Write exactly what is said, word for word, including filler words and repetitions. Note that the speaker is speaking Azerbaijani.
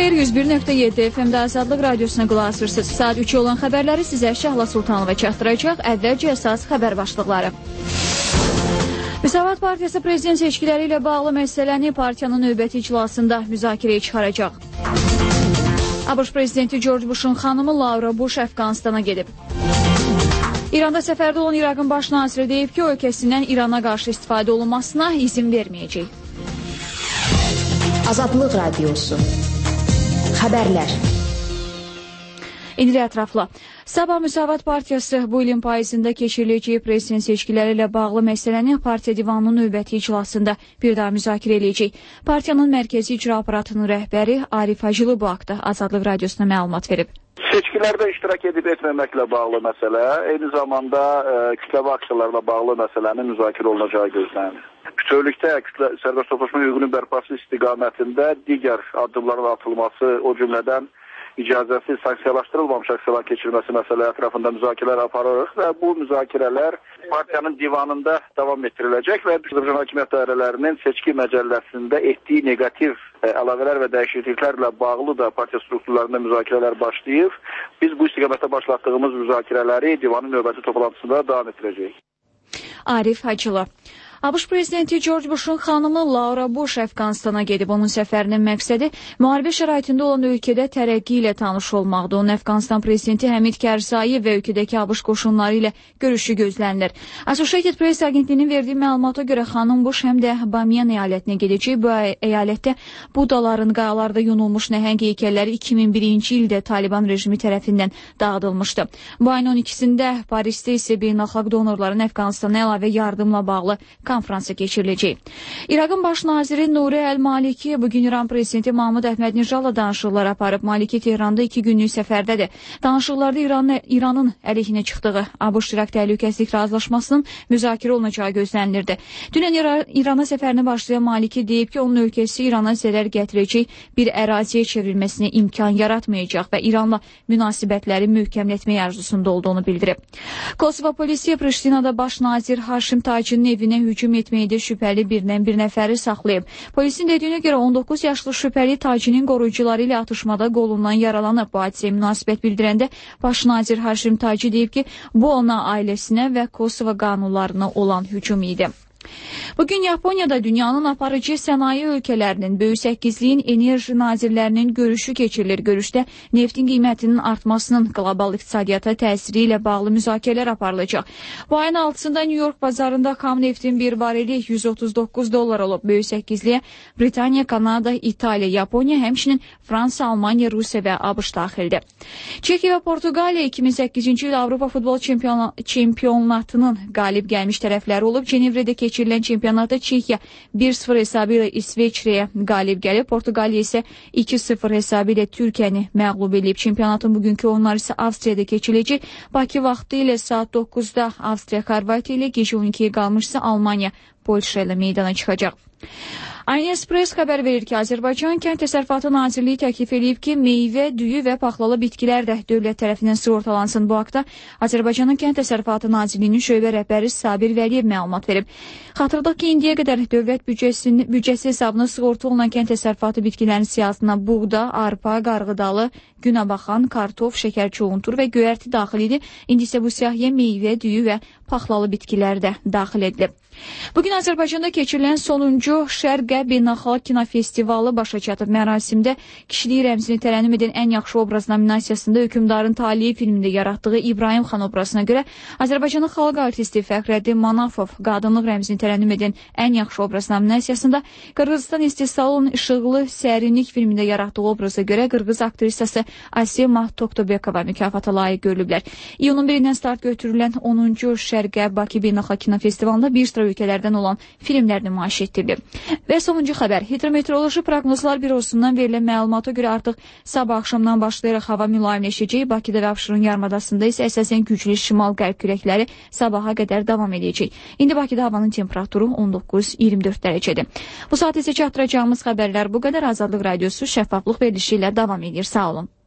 xeyir, yüz bir nöqtə yeddi F M-də Azadlıq Radiosuna qulaq asırsınız. Saat üçə olan xəbərləri sizə Şəhla Sultanova çatdıracaq. Əvvəlcə əsas xəbər başlıqları. Müsavat Partiyası prezident seçkiləri ilə bağlı məsələni partiyanın növbəti iclasında müzakirəyə çıxaracaq. ABŞ prezidenti George Bush'un xanımı Laura Bush Əfqanistana gedib. İranda səfərdə olan İraqın baş naziri deyib ki, ölkəsindən İrana qarşı istifadə olunmasına izin verməyəcək. Azadlıq Radiosu. Xəbərlər. İndi ətrafla. Sabah Müsavat Partiyası bu ilin payızında keçiriləcəyi prezident seçkiləri ilə bağlı məsələni partiya divanının növbəti iclasında bir daha müzakirə edəcək. Partiyanın mərkəzi icra aparatının rəhbəri Arif Hacılı bu haqda Azadlıq Radiosuna məlumat verib. Seçkilərdə iştirak edib etməməklə bağlı məsələ, eyni zamanda e, kütləvi aksiyalarla bağlı məsələnin müzakirə olunacağı gözlənilir. Bütövlükdə kütlə sərbəst toplaşma hüququnun bərpası istiqamətində digər addımların atılması, o cümlədən icazəsiz sanksiyalaşdırılmamış aksiyalar keçirilməsi məsələ ətrafında müzakirələr aparırıq və bu müzakirələr partiyanın divanında davam etdiriləcək və Azərbaycan hakimiyyət dairələrinin seçki məcəlləsində etdiyi negativ ə, əlavələr və dəyişikliklərlə bağlı da partiya strukturlarında müzakirələr başlayıb. Biz bu istiqamətdə başlatdığımız müzakirələri divanın növbəti toplantısında davam etdirəcəyik. Arif Hacılı. ABŞ prezidenti George Bush'un xanımı Laura Bush Əfqanistana gedib. Onun səfərinin məqsədi müharibə şəraitində olan ölkədə tərəqqi ilə tanış olmaqdır. Onun Əfqanistan prezidenti Həmid Kərzayi və ölkədəki ABŞ qoşunları ilə görüşü gözlənilir. Associated Press agentliyinin verdiyi məlumata görə xanım Bush həm də Bamiyan əyalətinə gedəcək. Bu əyalətdə budaların qayalarda yunulmuş nəhəng heykəlləri iki min birinci ildə Taliban rejimi tərəfindən dağıdılmışdı. Bu ayın on ikisində Parisdə isə beynəlxalq donorların Əfqanistana əlavə yardımla bağlı konfransı keçiriləcək. İraqın baş naziri Nuri Əl-Maliki bugün İran prezidenti Mahmud Əhmədnijadla danışıqlar aparıb. Maliki Tehranda iki günlük səfərdədir. Danışıqlarda İran, İranın əleyhinə çıxdığı ABŞ-İraq təhlükəsizlik razılaşmasının müzakirə olunacağı gözlənilirdi. Dünən İra, İrana səfərini başlayan Maliki deyib ki, onun ölkəsi İrana zərər gətirəcək bir əraziyə çevrilməsinə imkan yaratmayacaq və İranla münasibətləri möhkəmlətmək arzusunda olduğunu bildirib. Kosovo polisi Priştinada baş nazir Haşim Tacinin evinə hücum hücum etməkdə şübhəli birdən bir nəfəri saxlayıb. Polisin dediyinə görə on doqquz yaşlı şübhəli Tacinin qoruyucuları ilə atışmada qolundan yaralanıb. Bu hadisəyə münasibət bildirəndə baş nazir Haşim Taci deyib ki, bu ona ailəsinə və Kosovo qanunlarına olan hücum idi. Bugün Yaponiyada dünyanın aparıcı sənaye ölkələrinin böyük səkkizliyin enerji nazirlərinin görüşü keçirilir. Görüşdə neftin qiymətinin artmasının qlobal iqtisadiyyata təsiri ilə bağlı müzakirələr aparılacaq. Bu ayın altısında New York bazarında xam neftin bir bareli yüz otuz doqquz dollar olub. Böyük səkkizliyə Britaniya, Kanada, İtaliya, Yaponiya, həmçinin Fransa, Almaniya, Rusiya və ABŞ daxildir. Çekiya və Portuqaliya iki min səkkizinci il Avropa futbol çempionatının qalib gəlmiş tərəfləri olub. Cenevrədə keçirilən çempionatda Çekiya bir sıfır hesabı ilə İsveçrəyə qalib gəlib. Portuqaliya isə iki sıfır hesabı ilə Türkiyəni məğlub edib. Çempionatın bugünkü oyunları isə Avstriyada keçiriləcək. Bakı vaxtı ilə saat doqquzda Avstriya Xorvatiya ilə, gecə on ikiyə qalmışsa Almaniya Polşa ilə meydana çıxacaq. Aynespress xəbər verir ki, Azərbaycan Kənd Təsərrüfatı Nazirliyi təklif edib ki, meyvə, düyü və paxlalı bitkilər də dövlət tərəfindən sığortalansın. Bu haqda Azərbaycanın Kənd Təsərrüfatı Nazirliyinin şöbə rəhbəri Sabir Vəliyev məlumat verib. Xatırladaq ki, indiyə qədər dövlət büdcəsi hesabına sığorta olunan kənd təsərrüfatı bitkilərinin siyahısına buğda, arpa, qarğıdalı, günəbaxan, kartof, şəkər çoğuntur və göyərti daxil idi. İndi isə bu siyahıya meyvə, düyü və paxlalı bitkilər də daxil edilib. Bugün Azərbaycanda keçirilən sonuncu Şərqə Beynəlxalq Kinofestivalı başa çatıb. Mərasimdə kişiliyi rəmzini tərənnüm edən ən yaxşı obraz nominasiyasında Hökümdarın Taliyi filmində yaratdığı İbrahim xan obrazına görə Azərbaycanın xalq artisti Fəxrəddin Manafov qadınlıq rəmzini tərənnüm edən ən yaxşı obraz nominasiyasında, Qırğızistan istehsalının İşıqlı Sərinlik filmində yaratdığı obraza görə Qırğız aktrisası Asima Toktobekova mükafata layiq görülüblər. İyunun birindən start götürülən onuncu Şərqə Bakı Beynəlxalq Kinofestivalında bir sıra ölkələrdən olan filmlər nümayiş etdirilib. Və sonuncu xəbər. Hidrometeoroloji proqnozlar bürosundan verilən məlumata görə artıq sabah axşamdan başlayaraq hava mülayimləşəcək. Bakıda və Abşeron yarımadasında isə əsasən güclü şimal-qərb küləkləri sabaha qədər davam edəcək. İndi Bakıda havanın temperaturu on doqquz iyirmi dörd dərəcədir. Bu saat isə çatdıracağımız xəbərlər bu qədər. Azadlıq Radiosu şəffaflıq verilişi ilə davam edir. Sağ olun.